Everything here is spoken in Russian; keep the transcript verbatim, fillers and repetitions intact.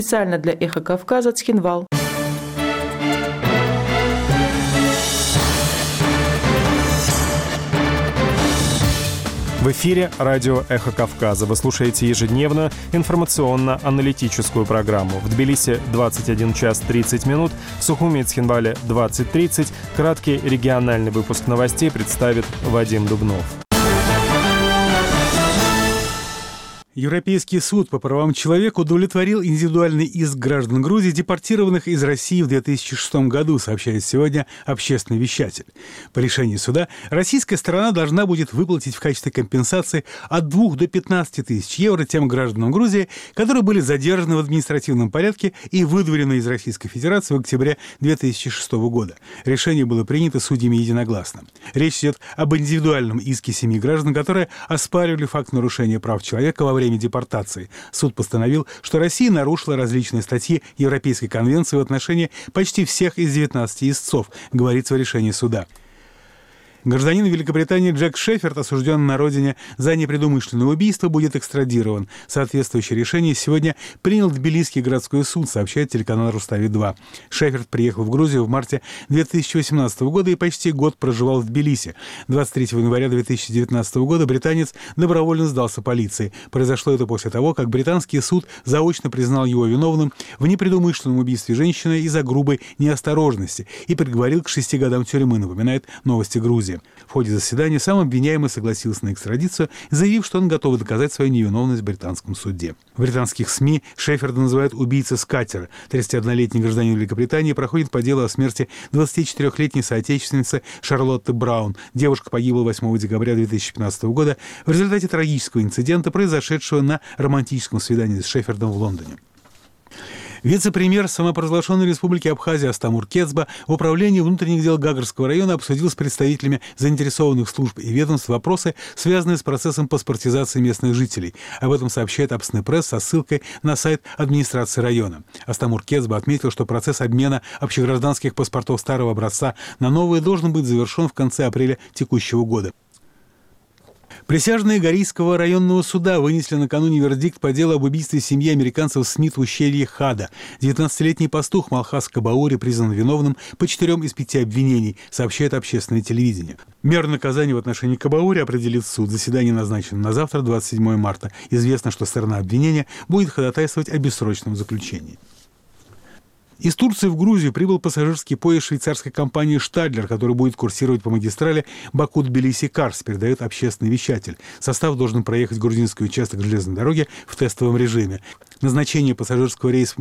Специально для «Эхо Кавказа» Цхинвал. В эфире радио «Эхо Кавказа». Вы слушаете ежедневную информационно-аналитическую программу. В Тбилиси двадцать один час тридцать минут, в Сухуми и Цхинвале двадцать тридцать. Краткий региональный выпуск новостей представит Вадим Дубнов. Европейский суд по правам человека удовлетворил индивидуальный иск граждан Грузии, депортированных из России в две тысячи шестом году, сообщает сегодня общественный вещатель. По решению суда российская сторона должна будет выплатить в качестве компенсации от двух до пятнадцати тысяч евро тем гражданам Грузии, которые были задержаны в административном порядке и выдворены из Российской Федерации в октябре две тысячи шестого года. Решение было принято судьями единогласно. Речь идет об индивидуальном иске семи граждан, которые оспаривали факт нарушения прав человека во время время депортации. Суд постановил, что Россия нарушила различные статьи Европейской конвенции в отношении почти всех из девятнадцати истцов, говорится в решении суда. Гражданин Великобритании Джек Шеферд, осужденный на родине за непредумышленное убийство, будет экстрадирован. Соответствующее решение сегодня принял Тбилисский городской суд, сообщает телеканал Рустави-два. Шеферд приехал в Грузию в марте две тысячи восемнадцатого года и почти год проживал в Тбилиси. двадцать третьего января две тысячи девятнадцатого года британец добровольно сдался полиции. Произошло это после того, как британский суд заочно признал его виновным в непредумышленном убийстве женщины из-за грубой неосторожности и приговорил к шести годам тюрьмы, напоминает «Новости Грузии». В ходе заседания сам обвиняемый согласился на экстрадицию, заявив, что он готов доказать свою невиновность в британском суде. В британских СМИ Шеферда называют убийцей с катера. тридцатиоднолетний гражданин Великобритании проходит по делу о смерти двадцатичетырёхлетней соотечественницы Шарлотты Браун. Девушка погибла восьмого декабря две тысячи пятнадцатого года в результате трагического инцидента, произошедшего на романтическом свидании с Шефердом в Лондоне. Вице-премьер самопровозглашенной республики Абхазия Астамур Кецба в управлении внутренних дел Гагарского района обсудил с представителями заинтересованных служб и ведомств вопросы, связанные с процессом паспортизации местных жителей. Об этом сообщает Апсны Пресс со ссылкой на сайт администрации района. Астамур Кецба отметил, что процесс обмена общегражданских паспортов старого образца на новые должен быть завершен в конце апреля текущего года. Присяжные Горийского районного суда вынесли накануне вердикт по делу об убийстве семьи американцев Смит в ущелье Хада. девятнадцатилетний пастух Малхас Кабаури признан виновным по четырем из пяти обвинений, сообщает общественное телевидение. Меру наказания в отношении Кабаури определит суд. Заседание назначено на завтра, двадцать седьмого марта. Известно, что сторона обвинения будет ходатайствовать о бессрочном заключении. Из Турции в Грузию прибыл пассажирский поезд швейцарской компании «Штадлер», который будет курсировать по магистрали Баку-Тбилиси-Карс, передает общественный вещатель. Состав должен проехать грузинский участок железной дороги в тестовом режиме. Назначение пассажирского рейса